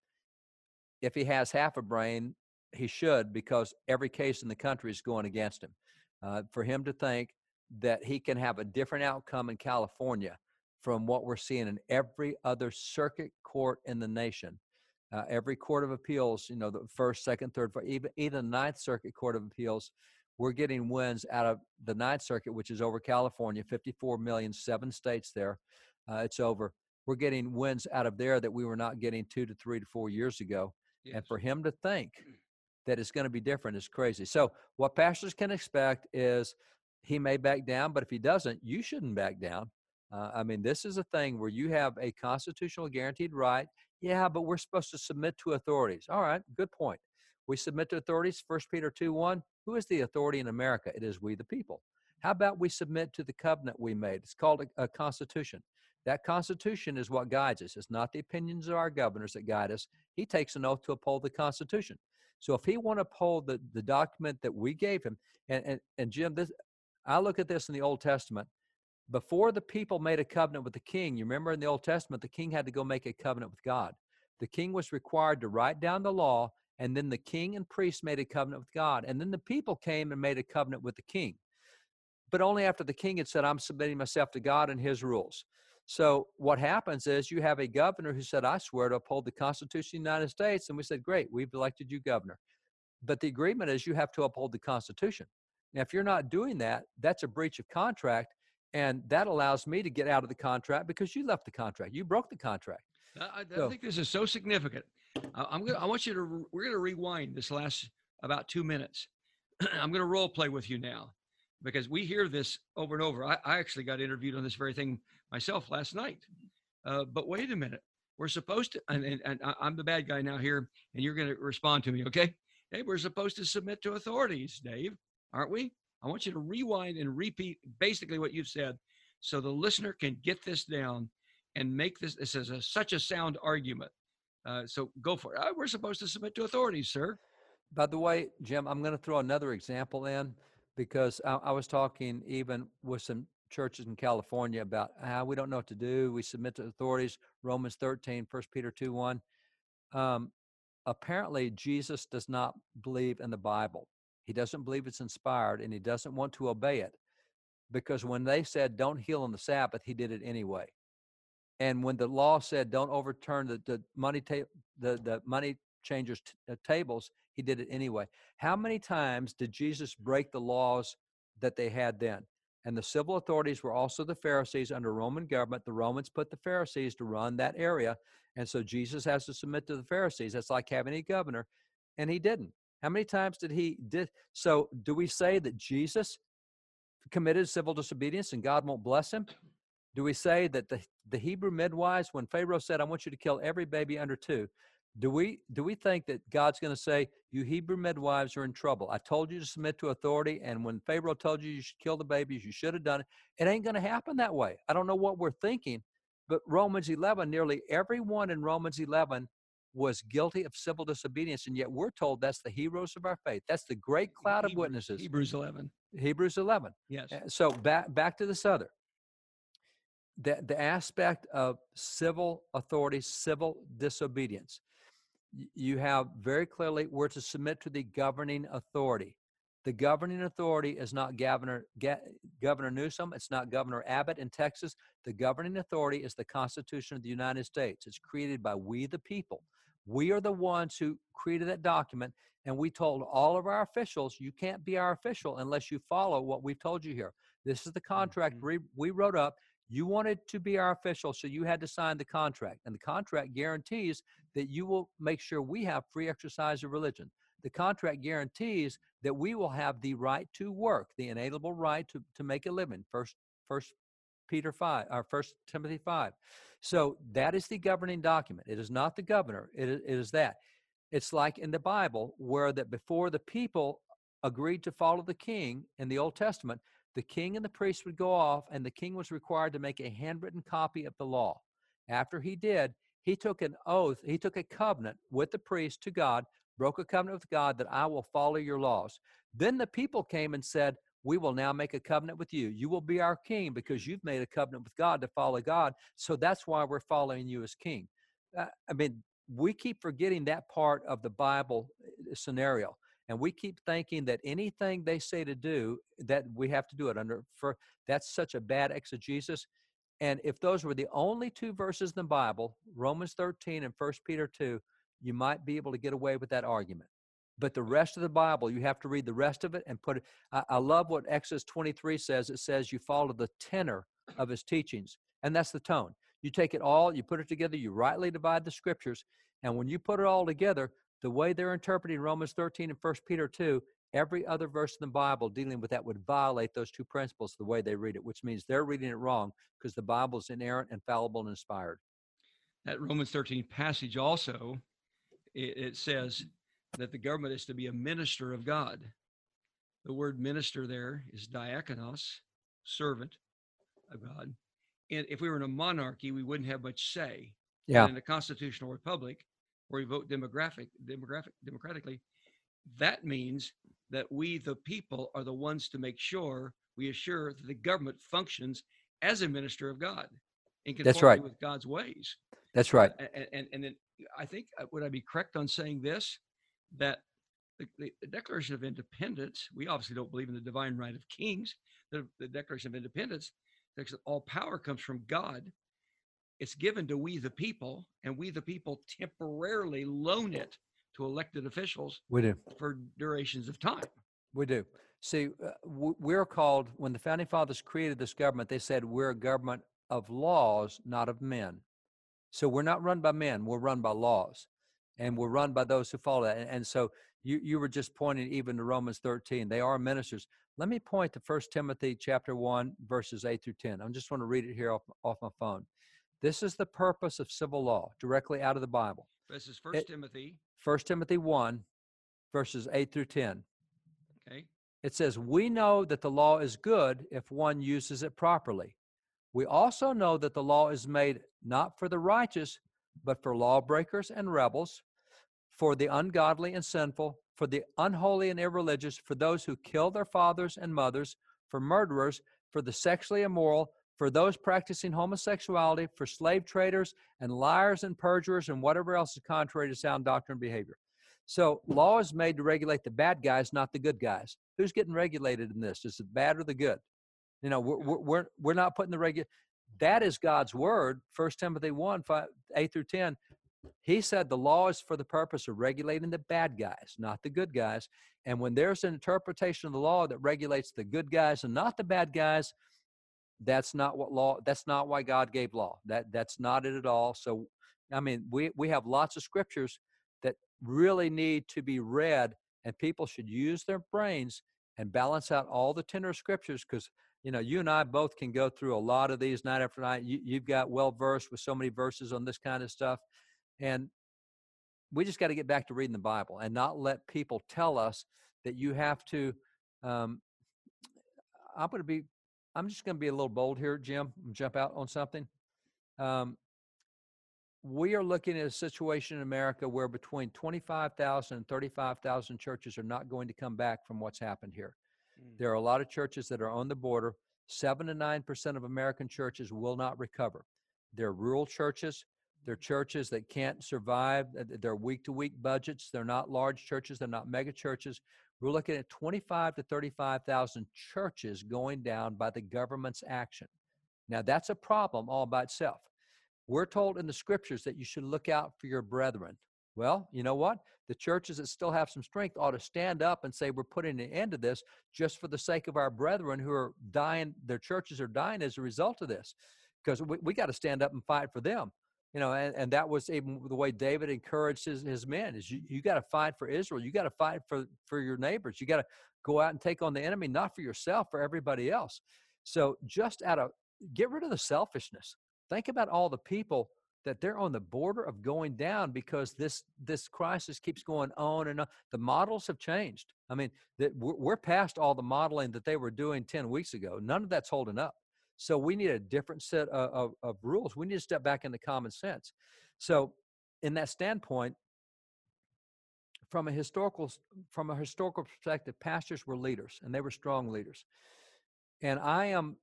If he has half a brain, he should, because every case in the country is going against him. Uh, for him to think that he can have a different outcome in California from what we're seeing in every other circuit court in the nation, uh, every court of appeals, you know, the first, second, third, fourth, even, even the Ninth Circuit Court of Appeals, we're getting wins out of the Ninth Circuit, which is over California, fifty-four million, seven states there. Uh, it's over. We're getting wins out of there that we were not getting two to three to four years ago. Yes. And for him to think that it's going to be different is crazy. So what pastors can expect is he may back down, but if he doesn't, you shouldn't back down. Uh, I mean, this is a thing where you have a constitutional guaranteed right. Yeah, but we're supposed to submit to authorities. All right, good point. We submit to authorities. First Peter two one, who is the authority in America? It is we the people. How about we submit to the covenant we made? It's called a, a constitution. That constitution is what guides us. It's not the opinions of our governors that guide us. He takes an oath to uphold the Constitution. So if he want to uphold the, the document that we gave him, and, and, and Jim, this, I look at this in the Old Testament. Before the people made a covenant with the king, you remember in the Old Testament, the king had to go make a covenant with God. The king was required to write down the law, and then the king and priests made a covenant with God. And then the people came and made a covenant with the king. But only after the king had said, I'm submitting myself to God and his rules. So what happens is you have a governor who said, I swear to uphold the Constitution of the United States. And we said, great, we've elected you governor. But the agreement is you have to uphold the Constitution. Now, if you're not doing that, that's a breach of contract. And that allows me to get out of the contract because you left the contract. You broke the contract. I, I so, think this is so significant. I, I'm gonna, I want you to, we're going to rewind this last about two minutes. I'm going to role play with you now, because we hear this over and over. I, I actually got interviewed on this very thing myself last night. Uh, but wait a minute. We're supposed to, and, and, and I'm the bad guy now here, and you're going to respond to me, okay? Hey, we're supposed to submit to authorities, Dave, aren't we? I want you to rewind and repeat basically what you've said so the listener can get this down and make this, this is a, such a sound argument. Uh, so go for it. Uh, we're supposed to submit to authorities, sir. By the way, Jim, I'm going to throw another example in, because I, I was talking even with some churches in California about how we don't know what to do. We submit to authorities, Romans thirteen, First Peter two one. Um, apparently, Jesus does not believe in the Bible. He doesn't believe it's inspired, and he doesn't want to obey it, because when they said don't heal on the Sabbath, he did it anyway. And when the law said don't overturn the, the money ta- the, the money changers' t- uh, tables, he did it anyway. How many times did Jesus break the laws that they had then? And the civil authorities were also the Pharisees under Roman government. The Romans put the Pharisees to run that area. And so Jesus has to submit to the Pharisees. That's like having a governor. And he didn't. How many times did he did? So do we say that Jesus committed civil disobedience and God won't bless him? Do we say that the, the Hebrew midwives, when Pharaoh said, I want you to kill every baby under two, Do we do we think that God's going to say, you Hebrew midwives are in trouble? I told you to submit to authority, and when Pharaoh told you you should kill the babies, you should have done it. It ain't going to happen that way. I don't know what we're thinking, but Romans eleven, nearly everyone in Romans eleven was guilty of civil disobedience, and yet we're told that's the heroes of our faith. That's the great cloud of Hebrews, witnesses. Hebrews eleven. Hebrews eleven. Yes. Uh, So back back to this other. The, the aspect of civil authority, civil disobedience. Y- You have very clearly, we're to submit to the governing authority. The governing authority is not Governor, Ga- Governor Newsom. It's not Governor Abbott in Texas. The governing authority is the Constitution of the United States. It's created by we the people. We are the ones who created that document, and we told all of our officials, you can't be our official unless you follow what we've told you here. This is the contract Mhm. we, we wrote up. You wanted to be our official, so you had to sign the contract. And the contract guarantees that you will make sure we have free exercise of religion. The contract guarantees that we will have the right to work, the inalienable right to, to make a living. First, First Peter five, or First Timothy five. So that is the governing document. It is not the governor. It is, it is that. It's like in the Bible, where that before the people agreed to follow the king in the Old Testament, the king and the priest would go off, and the king was required to make a handwritten copy of the law. After he did, he took an oath, he took a covenant with the priest to God, broke a covenant with God that I will follow your laws. Then the people came and said, we will now make a covenant with you. You will be our king because you've made a covenant with God to follow God. So that's why we're following you as king. Uh, I mean, we keep forgetting that part of the Bible scenario. And we keep thinking that anything they say to do, that we have to do it under. For that's such a bad exegesis. And if those were the only two verses in the Bible, Romans thirteen and First Peter two, you might be able to get away with that argument. But the rest of the Bible, you have to read the rest of it and put it. I, I love what Exodus twenty-three says. It says you follow the tenor of his teachings, and that's the tone. You take it all, you put it together, you rightly divide the scriptures, and when you put it all together, the way they're interpreting Romans thirteen and First Peter two, every other verse in the Bible dealing with that would violate those two principles the way they read it, which means they're reading it wrong because the Bible is inerrant, infallible, and inspired. That Romans thirteen passage also, it, it says that the government is to be a minister of God. The word minister there is diakonos, servant of God. And if we were in a monarchy, we wouldn't have much say. Yeah. But in a constitutional republic, where we vote demographic, demographic, democratically, that means that we, the people, are the ones to make sure we assure that the government functions as a minister of God in conformity That's right. with God's ways. That's right. Uh, and, and, and then I think, uh, would I be correct on saying this, that the, the, the Declaration of Independence, we obviously don't believe in the divine right of kings. The, the Declaration of Independence, that all power comes from God. It's given to we the people, and we the people temporarily loan it to elected officials We do. for durations of time. We do. See, uh, w- we're called, when the Founding Fathers created this government, they said we're a government of laws, not of men. So we're not run by men, we're run by laws. And we're run by those who follow that. And, and so you, you were just pointing even to Romans thirteen. They are ministers. Let me point to First Timothy chapter one, verses eight through ten. I just want to read it here off, off my phone. This is the purpose of civil law, directly out of the Bible. This is First Timothy. First Timothy one, verses eight through ten. Okay. It says, we know that the law is good if one uses it properly. We also know that the law is made not for the righteous, but for lawbreakers and rebels, for the ungodly and sinful, for the unholy and irreligious, for those who kill their fathers and mothers, for murderers, for the sexually immoral, for those practicing homosexuality, for slave traders and liars and perjurers and whatever else is contrary to sound doctrine and behavior. So law is made to regulate the bad guys, not the good guys. Who's getting regulated in this? Is it bad or the good? You know, we're we're we're not putting the regu. That is God's word. First Timothy one, five, eight through ten. He said the law is for the purpose of regulating the bad guys, not the good guys. And when there's an interpretation of the law that regulates the good guys and not the bad guys, that's not what law. That's not why God gave law. That that's not it at all. So, I mean, we we have lots of scriptures that really need to be read, and people should use their brains and balance out all the tender scriptures, because you know you and I both can go through a lot of these night after night. You, you've got well versed with so many verses on this kind of stuff, and we just got to get back to reading the Bible and not let people tell us that you have to. Um, I'm going to be, I'm just going to be a little bold here, Jim, and jump out on something. Um, we are looking at a situation in America where between twenty-five thousand and thirty-five thousand churches are not going to come back from what's happened here. Mm. There are a lot of churches that are on the border. Seven to nine percent of American churches will not recover. They're rural churches. They're churches that can't survive. They're week-to-week budgets. They're not large churches. They're not mega churches. We're looking at twenty-five to thirty-five thousand churches going down by the government's action. Now, that's a problem all by itself. We're told in the scriptures that you should look out for your brethren. Well, you know what? The churches that still have some strength ought to stand up and say, we're putting an end to this just for the sake of our brethren who are dying. Their churches are dying as a result of this, because we, we got to stand up and fight for them. You know, and, and that was even the way David encouraged his, his men is you, you got to fight for Israel. You got to fight for, for your neighbors. You got to go out and take on the enemy, not for yourself, for everybody else. So just out of, get rid of the selfishness. Think about all the people that they're on the border of going down because this this crisis keeps going on and on. The models have changed. I mean, that we're, we're past all the modeling that they were doing ten weeks ago. None of that's holding up. So we need a different set of, of, of rules. We need to step back into common sense. So in that standpoint, from a historical from a historical perspective, pastors were leaders, and they were strong leaders. And I am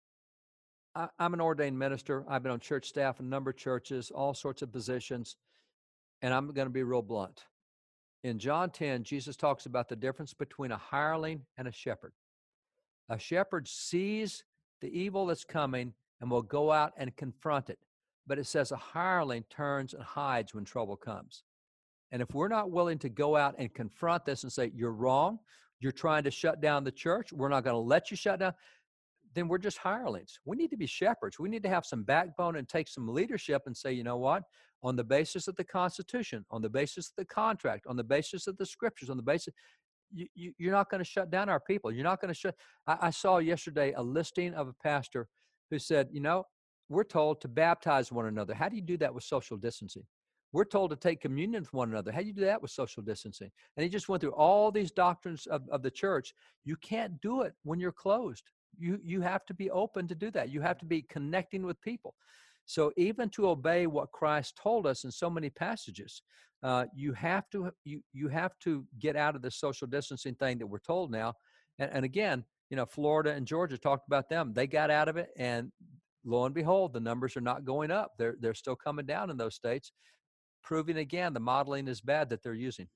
I'm an ordained minister. I've been on church staff, a number of churches, all sorts of positions, and I'm going to be real blunt. In John ten, Jesus talks about the difference between a hireling and a shepherd. A shepherd sees the evil that's coming and will go out and confront it. But it says a hireling turns and hides when trouble comes. And if we're not willing to go out and confront this and say, you're wrong, you're trying to shut down the church, we're not going to let you shut down, then we're just hirelings. We need to be shepherds. We need to have some backbone and take some leadership and say, you know what? On the basis of the Constitution, on the basis of the contract, on the basis of the scriptures, on the basis, you, you, you're not going to shut down our people. You're not going to shut. I, I saw yesterday a listing of a pastor who said, you know, we're told to baptize one another. How do you do that with social distancing? We're told to take communion with one another. How do you do that with social distancing? And he just went through all these doctrines of, of the church. You can't do it when you're closed. You you have to be open to do that. You have to be connecting with people. So even to obey what Christ told us in so many passages, uh, you have to you you have to get out of the social distancing thing that we're told now. And, and again, you know, Florida and Georgia talked about them. They got out of it, and lo and behold, the numbers are not going up. They're they're still coming down in those states, proving again the modeling is bad that they're using.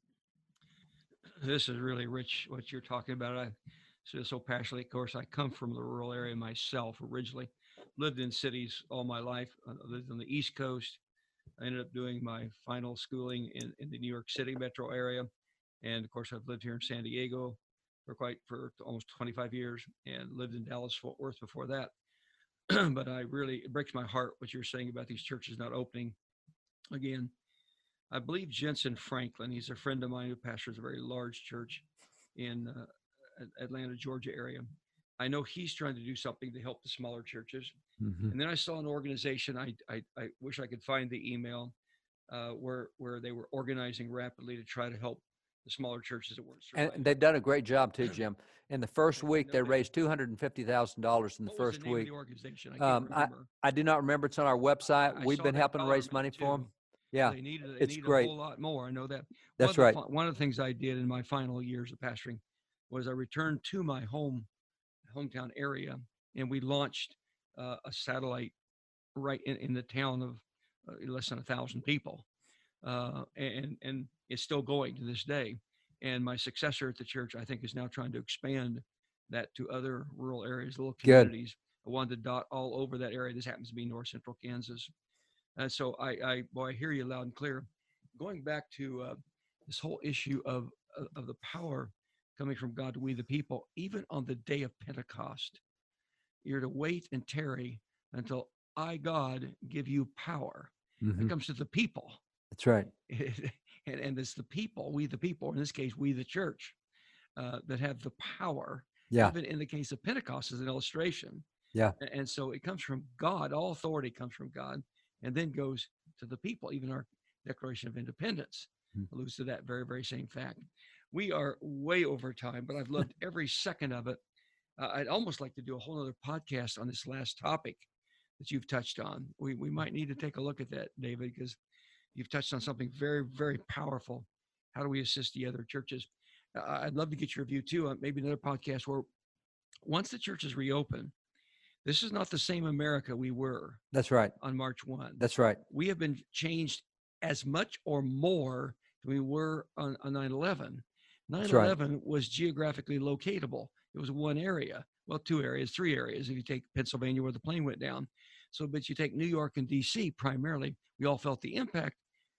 This is really rich what you're talking about. I So, so passionately. Of course, I come from the rural area myself originally. Lived in cities all my life. I lived on the East Coast. I ended up doing my final schooling in, in the New York City metro area. And of course, I've lived here in San Diego for quite for almost twenty-five years and lived in Dallas, Fort Worth before that. But I really, it breaks my heart what you're saying about these churches not opening again. I believe Jensen Franklin, he's a friend of mine who pastors a very large church in uh, Atlanta, Georgia area. I know he's trying to do something to help the smaller churches. Mm-hmm. And then I saw an organization, I, I, I wish I could find the email, uh, where where they were organizing rapidly to try to help the smaller churches that weren't surviving. And they've done a great job too, Jim. In the first week, they raised two hundred fifty thousand dollars in the what was first the name week. Of the organization? I, um, I, I do not remember. It's on our website. I, I We've been helping raise money too. for them. Yeah, they needed, they it's needed great. a whole lot more. I know that. That's one right. The, one of the things I did in my final years of pastoring was I returned to my home hometown area, and we launched uh, a satellite right in, in the town of uh, less than a thousand people, uh, and and it's still going to this day. And my successor at the church, I think, is now trying to expand that to other rural areas, little communities. Good. I wanted to dot all over that area. This happens to be north central Kansas. And so I, I, boy, I hear you loud and clear. Going back to uh, this whole issue of, of of the power coming from God to we the people, even on the day of Pentecost, you're to wait and tarry until I, God, give you power. Mm-hmm. It comes to the people. That's right. and, and it's the people, we the people, in this case, we the church, uh, that have the power. Yeah. Even in the case of Pentecost as an illustration. Yeah. And, and so it comes from God. All authority comes from God, and then goes to the people. Even our Declaration of Independence Hmm. alludes to that very, very same fact. We are way over time, but I've loved every second of it. Uh, I'd almost like to do a whole other podcast on this last topic that you've touched on. We, we might need to take a look at that, David, because you've touched on something very, very powerful. How do we assist the other churches? Uh, I'd love to get your view too on maybe another podcast where once the churches reopen, this is not the same America we were That's right. on March first. That's right. We have been changed as much or more than we were on, on nine eleven. nine eleven right. was geographically locatable. It was one area, well, two areas, three areas. If you take Pennsylvania where the plane went down. So, but you take New York and D C primarily, we all felt the impact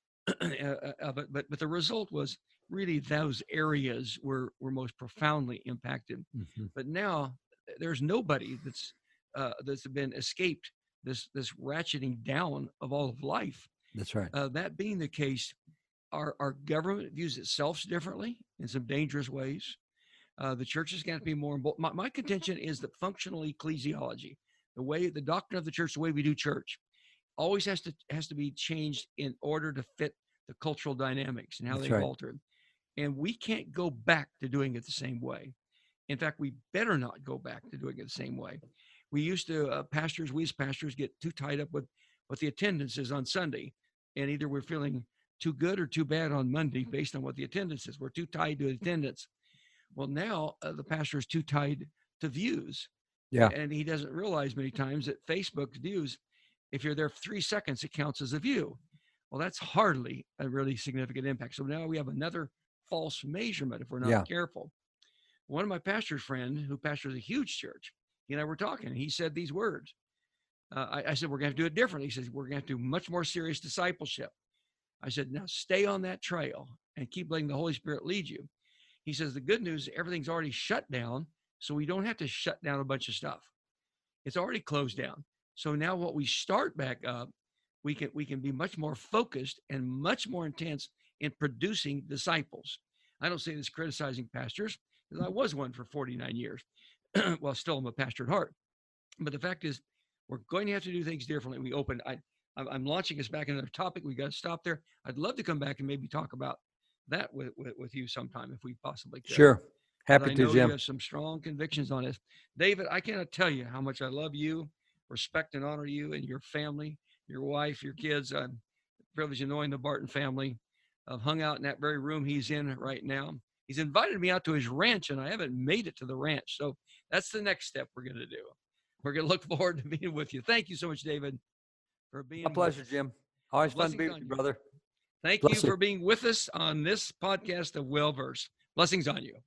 of it. But, but the result was really those areas were, were most profoundly impacted. Mm-hmm. But now there's nobody that's, uh, that's been escaped this, this ratcheting down of all of life. That's right. Uh, that being the case, our, our government views itself differently in some dangerous ways. Uh, the church is going to be more involved. My, my contention is that functional ecclesiology, the way, the doctrine of the church, the way we do church, always has to has to be changed in order to fit the cultural dynamics and how That's they've right. altered. And we can't go back to doing it the same way. In fact, we better not go back to doing it the same way. We used to, uh, pastors, we as pastors get too tied up with what the attendance is on Sunday. And either we're feeling too good or too bad on Monday based on what the attendance is. We're too tied to attendance. Well, now uh, the pastor is too tied to views. Yeah. And he doesn't realize many times that Facebook's views, if you're there for three seconds, it counts as a view. Well, that's hardly a really significant impact. So now we have another false measurement if we're not yeah. careful. One of my pastor's friends who pastors a huge church, he and I were talking, and he said these words. Uh, I, I said, we're going to have to do it differently. He says, we're going to have to do much more serious discipleship. I said, now stay on that trail and keep letting the Holy Spirit lead you. He says, the good news, everything's already shut down, so we don't have to shut down a bunch of stuff. It's already closed down. So now what we start back up, we can we can be much more focused and much more intense in producing disciples. I don't say this criticizing pastors, because I was one for forty-nine years. Well, still I'm a pastor at heart. But the fact is, we're going to have to do things differently. We open, I, I'm launching us back into another topic. We got to stop there. I'd love to come back and maybe talk about that with, with, with you sometime if we possibly could. Sure. Happy but I to, know Jim. You have some strong convictions on this. David, I cannot tell you how much I love you, respect and honor you and your family, your wife, your kids. I'm privileged of knowing the Barton family. I've hung out in that very room he's in right now. He's invited me out to his ranch, and I haven't made it to the ranch. So that's the next step we're going to do. We're going to look forward to being with you. Thank you so much, David, for being My pleasure, Jim. Always fun to be with you, brother. Thank Bless you for being with us on this podcast of Well Versed. Blessings on you.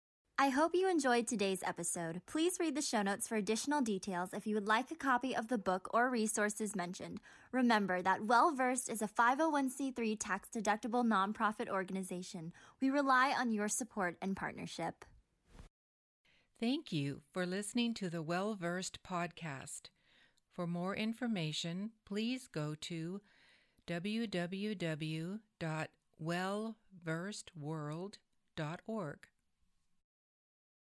I hope you enjoyed today's episode. Please read the show notes for additional details if you would like a copy of the book or resources mentioned. Remember that Well Versed is a five oh one c three tax-deductible nonprofit organization. We rely on your support and partnership. Thank you for listening to the Well Versed podcast. For more information, please go to w w w dot well versed world dot org.